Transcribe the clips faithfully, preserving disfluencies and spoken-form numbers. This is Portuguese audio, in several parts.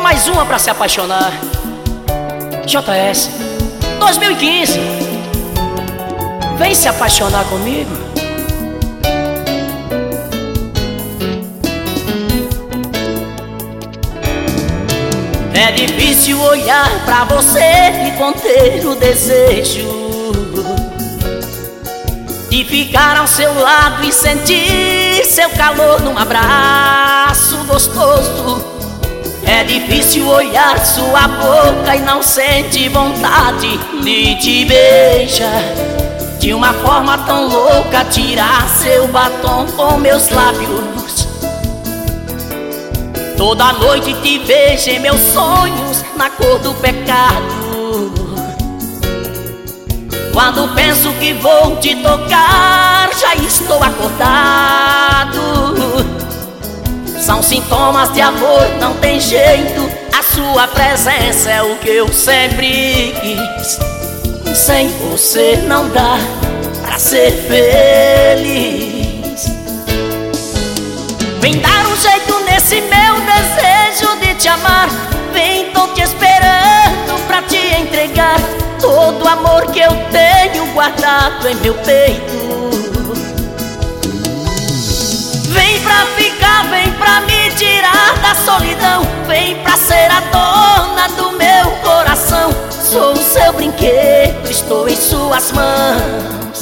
mais uma pra se apaixonar. J S, dois mil e quinze. Vem se apaixonar comigo. É difícil olhar pra você e conter o desejo de ficar ao seu lado e sentir seu calor num abraço gostoso. É difícil olhar sua boca e não sente vontade de te beijar. De uma forma tão louca, tirar seu batom com meus lábios. Toda noite te vejo em meus sonhos, na cor do pecado. Quando penso que vou te tocar, já estou acordado. São sintomas de amor, não tem jeito. A sua presença é o que eu sempre quis. Sem você não dá pra ser feliz. Vem dar um jeito nesse meu desejo de te amar. Vem, tô te esperando pra te entregar todo o amor que eu tenho guardado em meu peito. Vem pra ficar, vem pra me tirar da solidão. Vem pra ser a dona do meu coração. Sou o seu brinquedo, estou em suas mãos.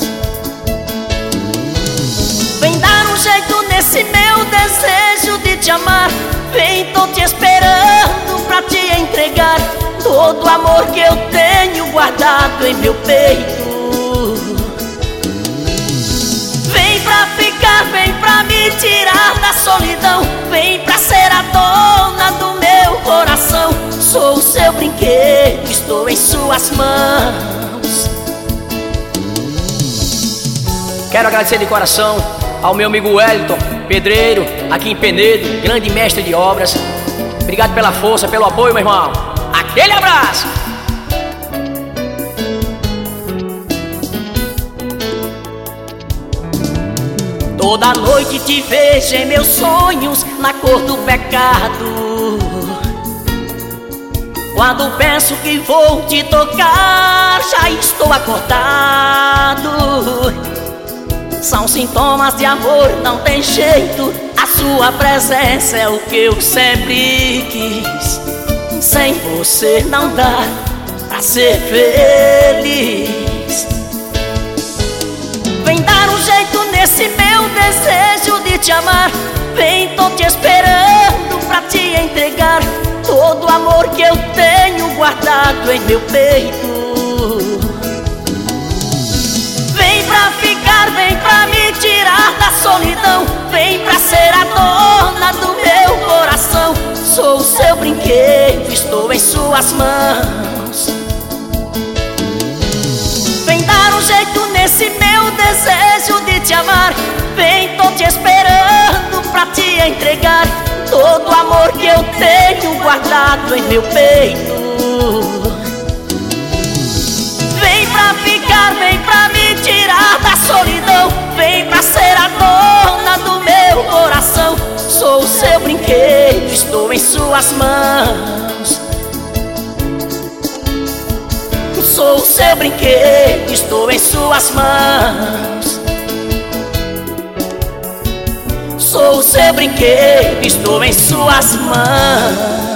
Vem dar um jeito nesse meu desejo de te amar. Vem, tô te esperando pra te entregar todo o amor que eu tenho guardado em meu peito. Vem pra ficar, vem pra me tirar da solidão. Vem pra ser a dona do meu coração. Sou o seu brinquedo, estou em suas mãos. Quero agradecer de coração ao meu amigo Wellington, pedreiro, aqui em Penedo, grande mestre de obras. Obrigado pela força, pelo apoio, meu irmão. Aquele abraço! Toda noite te vejo em meus sonhos, na cor do pecado. Quando penso que vou te tocar, já estou acordado. São sintomas de amor, não tem jeito. A sua presença é o que eu sempre quis. Sem você não dá pra ser feliz. Vem dar um jeito nesse meu desejo de te amar. Vem, tô te esperando pra te entregar todo o amor que eu tenho guardado em meu peito. Vem pra ficar, vem pra me tirar da solidão. Vem pra ser a dona do meu coração. Sou o seu brinquedo, estou em suas mãos. Vem dar um jeito nesse meu desejo de te amar. Vem, tô te esperando pra te entregar todo o amor que eu tenho guardado em meu peito. Vem pra ficar, vem pra me tirar da solidão. Vem pra ser a dona do meu coração. Sou o seu brinquedo, estou em suas mãos. Sou o seu brinquedo, estou em suas mãos. Sou o seu brinquedo, estou em suas mãos.